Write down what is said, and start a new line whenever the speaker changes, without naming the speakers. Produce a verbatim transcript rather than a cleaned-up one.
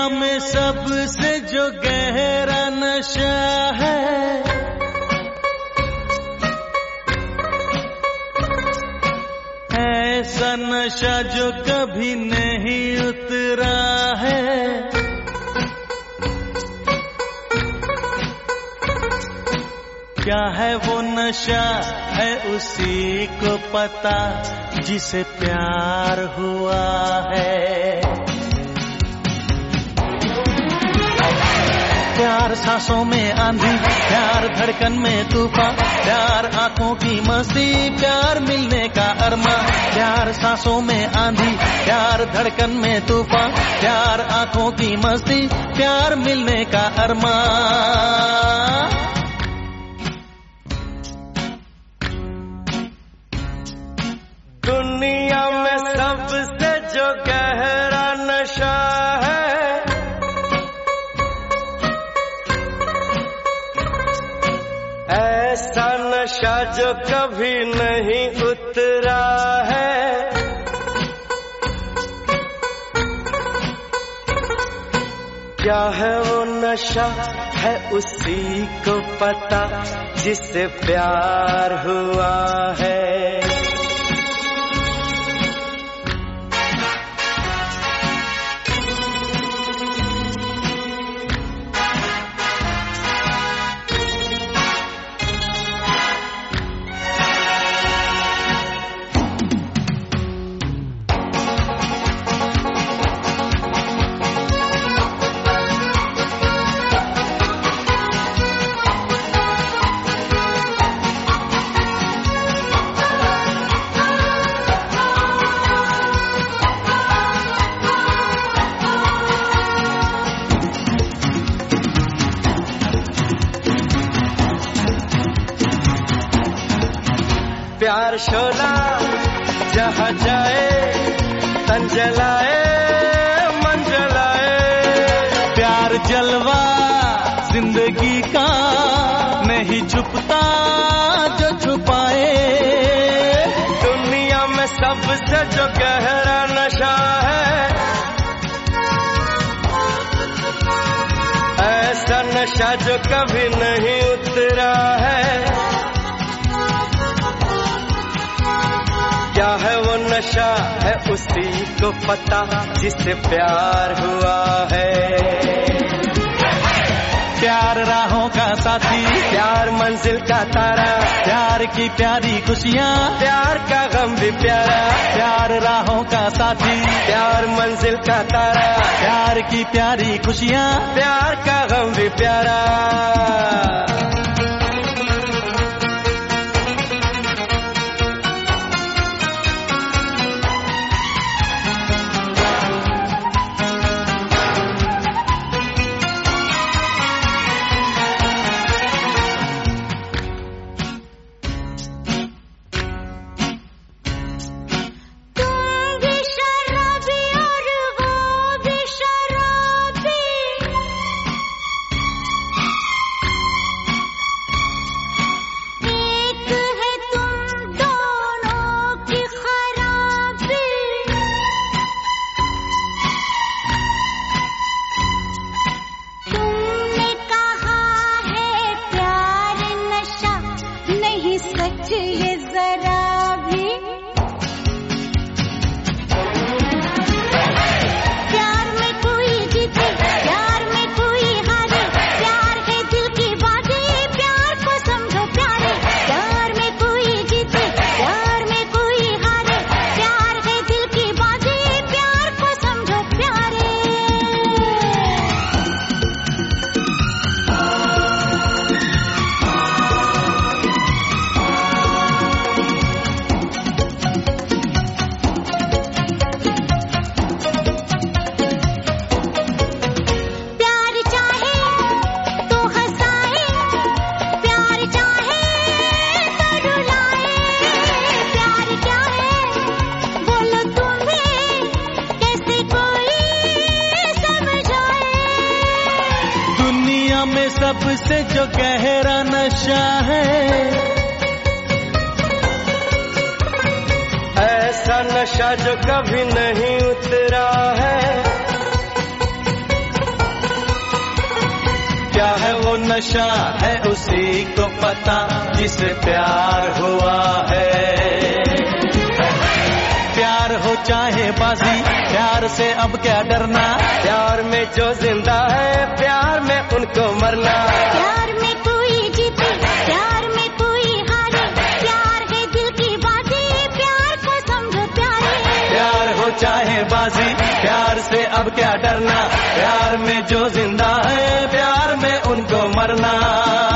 में सबसे जो गहरा नशा है, ऐसा नशा जो कभी नहीं उतरा है। क्या है वो नशा है उसी को पता जिसे प्यार हुआ है। प्यार सांसों में आंधी, प्यार धड़कन में तूफान, प्यार आंखों की मस्ती, प्यार मिलने का अरमा। प्यार सांसों में आंधी, प्यार धड़कन में तूफान, प्यार आंखों की मस्ती, प्यार मिलने का अरमा।
दुनिया में सबसे जो गहरा नशा है, ऐसा नशा जो कभी नहीं उतरा है। क्या है वो नशा है उसी को पता जिससे प्यार हुआ है। प्यार शोला जहाँ जाए, तन जलाए मन जलाए।
प्यार जलवा जिंदगी का नहीं छुपता जो छुपाए।
दुनिया में सबसे जो गहरा नशा है, ऐसा नशा जो कभी नहीं उतरा है। क्या है वो नशा है उसी को पता जिससे प्यार हुआ है।
प्यार राहों का साथी,
प्यार मंजिल का तारा,
प्यार की प्यारी खुशियाँ,
प्यार का गम भी प्यारा।
प्यार राहों का साथी,
प्यार मंजिल का तारा,
प्यार की प्यारी खुशियाँ,
प्यार का गम भी प्यारा।
सबसे जो गहरा नशा है,
ऐसा नशा जो कभी नहीं उतरा है।
नशा है उसी को पता जिसे प्यार हुआ है। प्यार हो चाहे बाजी, प्यार से अब क्या डरना,
प्यार में जो जिंदा है प्यार में उनको मरना।
प्यार में कोई जीते, प्यार में कोई हारे, प्यार है दिल की बाजी, प्यार को समझो प्यारे।
प्यार हो चाहे बाजी, प्यार से अब क्या डरना, प्यार में जो जिंदा है प्यार में उनको मरना।